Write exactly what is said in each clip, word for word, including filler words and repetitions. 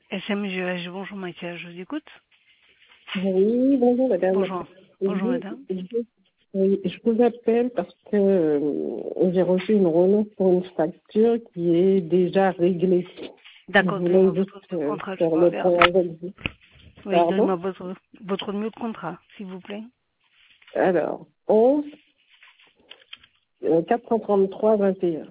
S M G H, bonjour Michael, je vous écoute. Oui, bonjour madame. Bonjour. Bonjour Je, madame. je- oui, je vous appelle parce que euh, j'ai reçu une relance pour une facture qui est déjà réglée. Je D'accord, voulais donnez-moi votre juste numéro de euh, contrat, je faire peux le point regarder. avec vous. Oui, donnez-moi Pardon. votre, votre numéro de contrat, s'il vous plaît. Alors, onze euh, quatre cent trente-trois vingt et un.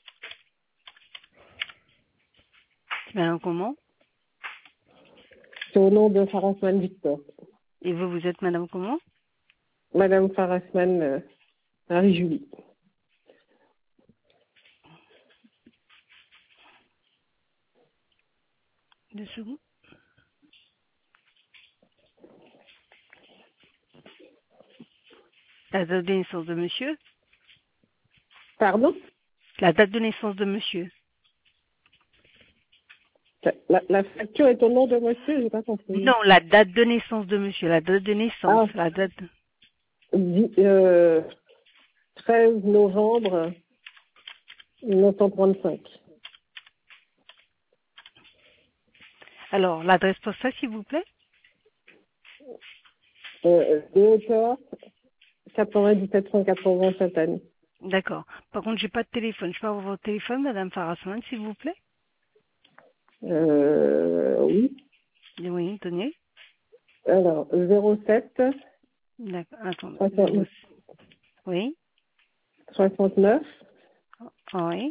Madame comment? C'est au nom de Farasman Victor. Et vous, vous êtes madame comment? Madame Farasman euh, Marie-Julie. Deux secondes. La date de naissance de monsieur? Pardon. La date de naissance de monsieur? La, la facture est au nom de monsieur, j'ai pas compris. Non, la date de naissance de monsieur, la date de naissance, Ah, la date. dix- euh, treize novembre mille neuf cent trente-cinq. Alors, l'adresse postale, s'il vous plaît? Euh, de hauteur, quatre-vingt-dix-sept cent quatre-vingts cette année. D'accord. Par contre, j'ai pas de téléphone. Je peux avoir votre téléphone, madame Farasman, s'il vous plaît? Euh, oui. Oui, tenez. Alors, zéro sept, D'accord, attendez. Zéro- soixante, Oui, soixante-neuf, oui,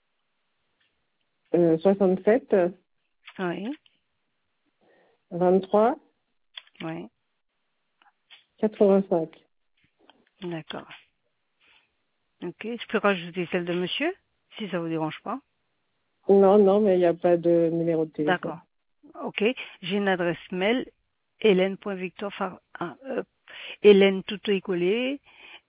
euh, soixante-sept, oui, vingt-trois, oui. quatre-vingt-cinq. D'accord. Ok. Je peux rajouter celle de monsieur, si ça vous dérange pas. Non, non, mais il n'y a pas de numéro de téléphone. D'accord. Ok. J'ai une adresse mail, hélène.victor, Far- ah, euh, Hélène tout est collé,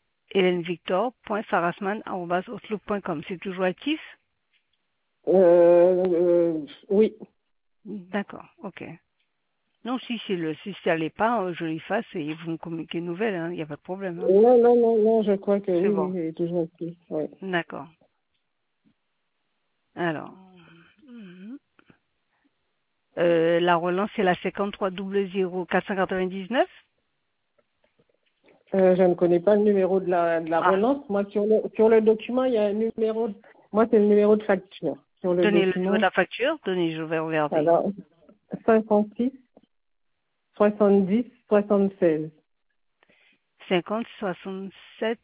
hélènevictor.farasman.outlook point com. C'est toujours actif? Euh, euh, oui. D'accord. Ok. Non, si c'est le, si ça l'est pas, euh, je l'efface et vous me communiquez une nouvelle, hein. Il n'y a pas de problème, hein. Non, non, non, non, je crois que C'est oui, oui, bon. il est toujours actif. Oui. D'accord. Alors. mhm. Euh, la relance, c'est la cinquante-trois zéro zéro quatre cent quatre-vingt-dix-neuf. Euh, je ne connais pas le numéro de la, de la Ah, relance. Moi, sur le, sur le document, il y a un numéro. de- Moi, c'est le numéro de facture. Sur le donnez le numéro de document, la facture. Donnez, je vais regarder. alors, cinquante-six, soixante-dix, soixante-seize. cinquante soixante-sept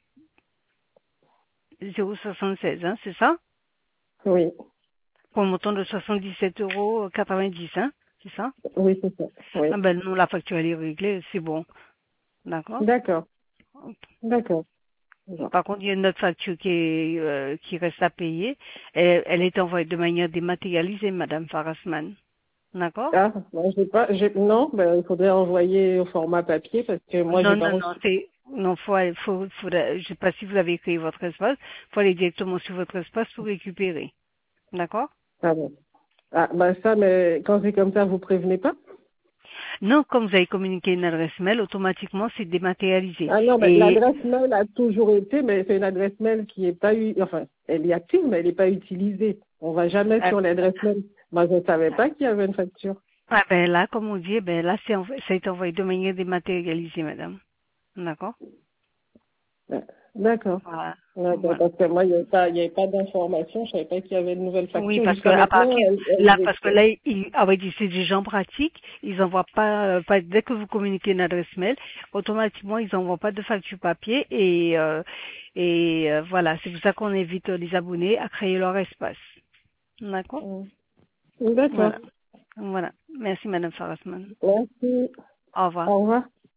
zéro soixante-seize, hein, c'est ça? Oui, Pour un montant de soixante-dix-sept euros quatre-vingt-dix, hein, c'est ça? oui, c'est ça. Oui. Ah ben non, la facture elle est réglée, c'est bon. D'accord? D'accord, d'accord. Bon. Par contre, il y a une autre facture qui est, euh, qui reste à payer. Elle, elle est envoyée de manière dématérialisée, Madame Farasman. D'accord? Ah, ben, j'ai pas, j'ai, non, ben, il faudrait envoyer au format papier parce que moi, Non, j'ai pas non, non, reçu. c'est, non, faut, aller- faut, faut, je sais pas si vous avez créé votre espace, faut aller directement sur votre espace pour récupérer. D'accord? Ah bon. Ah, ben ça, mais quand c'est comme ça, vous prévenez pas? Non, comme vous avez communiqué une adresse mail, automatiquement, c'est dématérialisé. Ah non, mais Et, l'adresse mail a toujours été, mais c'est une adresse mail qui est pas eu, enfin, elle est active, mais elle n'est pas utilisée. On va jamais ah, sur l'adresse mail. Moi, je ne savais pas qu'il y avait une facture. ah, ben là, comme on dit, ben là, c'est, env- ça a été envoyé de manière dématérialisée, madame. D'accord? Ouais. D'accord. Voilà. D'accord, Voilà. parce que moi, il n'y avait pas, il y avait pas d'information, je savais pas qu'il y avait une nouvelle Oui, facture. parce que Jusqu'à à maintenant, partir elle, là, elle parce que était. là, ils, ah oui, c'est des gens pratiques, ils envoient pas, euh, pas, dès que vous communiquez une adresse mail, automatiquement, ils envoient pas de facture papier et euh, et euh, voilà, c'est pour ça qu'on invite les abonnés à créer leur espace. D'accord? D'accord. Voilà. Voilà. Merci, Madame Farasman. Merci. Au revoir. Au revoir.